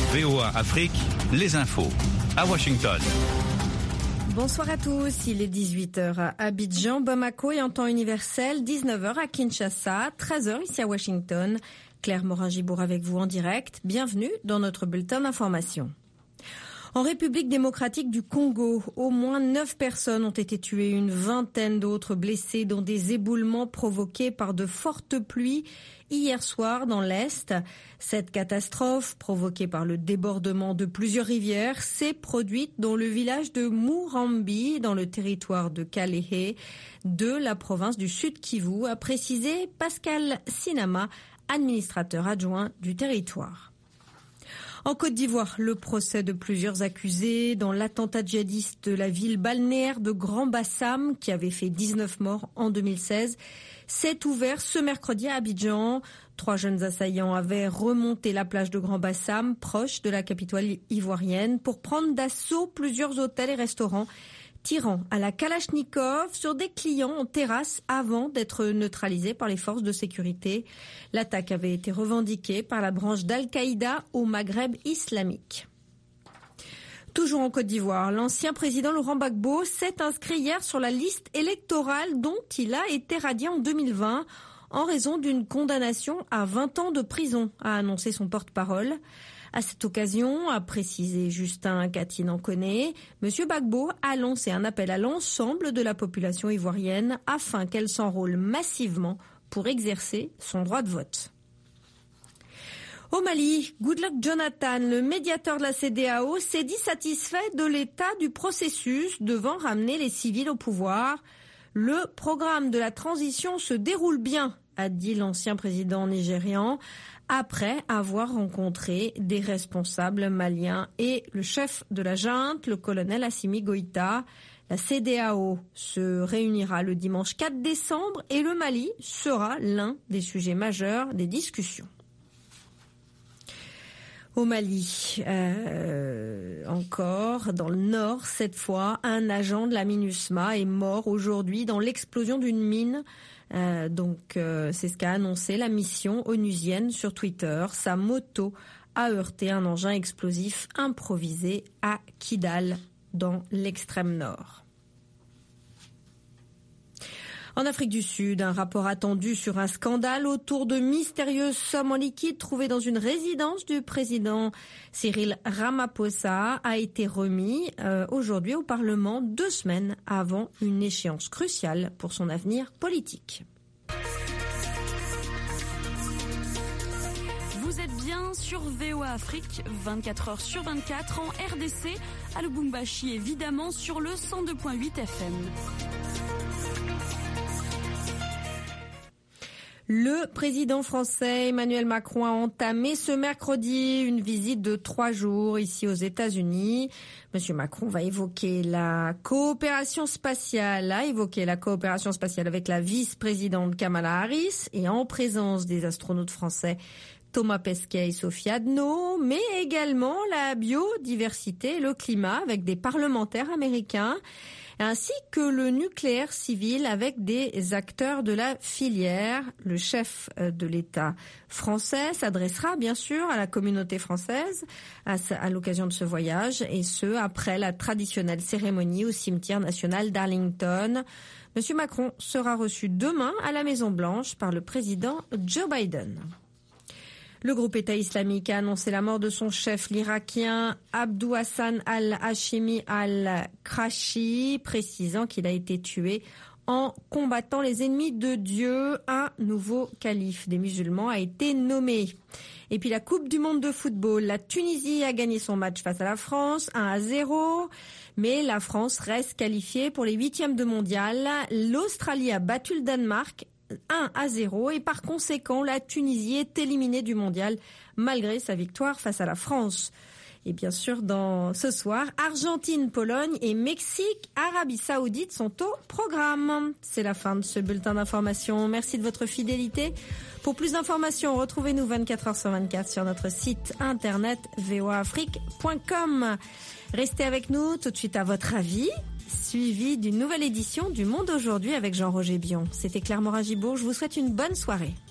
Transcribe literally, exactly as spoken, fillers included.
V O A Afrique, les infos à Washington. Bonsoir à tous, il est dix-huit heures à Abidjan, Bamako et en temps universel, dix-neuf heures à Kinshasa, treize heures ici à Washington. Claire Morin-Gibour avec vous en direct. Bienvenue dans notre bulletin d'information. En République démocratique du Congo, au moins neuf personnes ont été tuées, une vingtaine d'autres blessées dans des éboulements provoqués par de fortes pluies hier soir dans l'Est. Cette catastrophe, provoquée par le débordement de plusieurs rivières, s'est produite dans le village de Murambi, dans le territoire de Kalehe, de la province du Sud Kivu, a précisé Pascal Sinama, administrateur adjoint du territoire. En Côte d'Ivoire, le procès de plusieurs accusés dans l'attentat djihadiste de la ville balnéaire de Grand-Bassam, qui avait fait dix-neuf morts en deux mille seize, s'est ouvert ce mercredi à Abidjan. Trois jeunes assaillants avaient remonté la plage de Grand-Bassam, proche de la capitale ivoirienne, pour prendre d'assaut plusieurs hôtels et restaurants, tirant à la Kalachnikov sur des clients en terrasse avant d'être neutralisés par les forces de sécurité. L'attaque avait été revendiquée par la branche d'Al-Qaïda au Maghreb islamique. Toujours en Côte d'Ivoire, l'ancien président Laurent Gbagbo s'est inscrit hier sur la liste électorale dont il a été radié en deux mille vingt en raison d'une condamnation à vingt ans de prison, a annoncé son porte-parole. À cette occasion, a précisé Justin Katine-Ankoné, M. Gbagbo a lancé un appel à l'ensemble de la population ivoirienne afin qu'elle s'enrôle massivement pour exercer son droit de vote. Au Mali, Goodluck Jonathan, le médiateur de la C E D E A O, s'est dit satisfait de l'état du processus devant ramener les civils au pouvoir. Le programme de la transition se déroule bien, a dit l'ancien président nigérian, après avoir rencontré des responsables maliens et le chef de la junte, le colonel Assimi Goïta. La C E D E A O se réunira le dimanche quatre décembre et le Mali sera l'un des sujets majeurs des discussions. Au Mali, euh, encore dans le nord, cette fois, un agent de la MINUSMA est mort aujourd'hui dans l'explosion d'une mine. Euh, donc, euh, c'est ce qu'a annoncé la mission onusienne sur Twitter. Sa moto a heurté un engin explosif improvisé à Kidal, dans l'extrême nord. En Afrique du Sud, un rapport attendu sur un scandale autour de mystérieuses sommes en liquide trouvées dans une résidence du président Cyril Ramaphosa a été remis euh, aujourd'hui au Parlement, deux semaines avant une échéance cruciale pour son avenir politique. Vous êtes bien sur V O A Afrique, vingt-quatre heures sur vingt-quatre en R D C, à Lubumbashi évidemment sur le cent deux virgule huit F M. Le président français Emmanuel Macron a entamé ce mercredi une visite de trois jours ici aux États-Unis. Monsieur Macron va évoquer la coopération spatiale, a évoqué la coopération spatiale avec la vice-présidente Kamala Harris et en présence des astronautes français Thomas Pesquet et Sophie Adno, mais également la biodiversité et le climat avec des parlementaires américains, ainsi que le nucléaire civil avec des acteurs de la filière. Le chef de l'État français s'adressera bien sûr à la communauté française à, à l'occasion de ce voyage, et ce, après la traditionnelle cérémonie au cimetière national d'Arlington. Monsieur Macron sera reçu demain à la Maison-Blanche par le président Joe Biden. Le groupe État islamique a annoncé la mort de son chef, l'Irakien Abdou Hassan al-Hashimi al-Krashi, précisant qu'il a été tué en combattant les ennemis de Dieu. Un nouveau calife des musulmans a été nommé. Et puis la Coupe du monde de football, la Tunisie a gagné son match face à la France, un à zéro. Mais la France reste qualifiée pour les huitièmes de mondial. L'Australie a battu le Danemark un à zéro et par conséquent la Tunisie est éliminée du mondial malgré sa victoire face à la France. Et bien sûr, dans ce soir, Argentine, Pologne et Mexique, Arabie Saoudite sont au programme. C'est la fin de ce bulletin d'information. Merci de votre fidélité. Pour plus d'informations, retrouvez-nous vingt-quatre heures sur vingt-quatre sur notre site internet v o a afrique point com. Restez avec nous tout de suite à votre avis, suivi d'une nouvelle édition du Monde aujourd'hui avec Jean-Roger Bion. C'était Claire Morin-Gibour. Je vous souhaite une bonne soirée.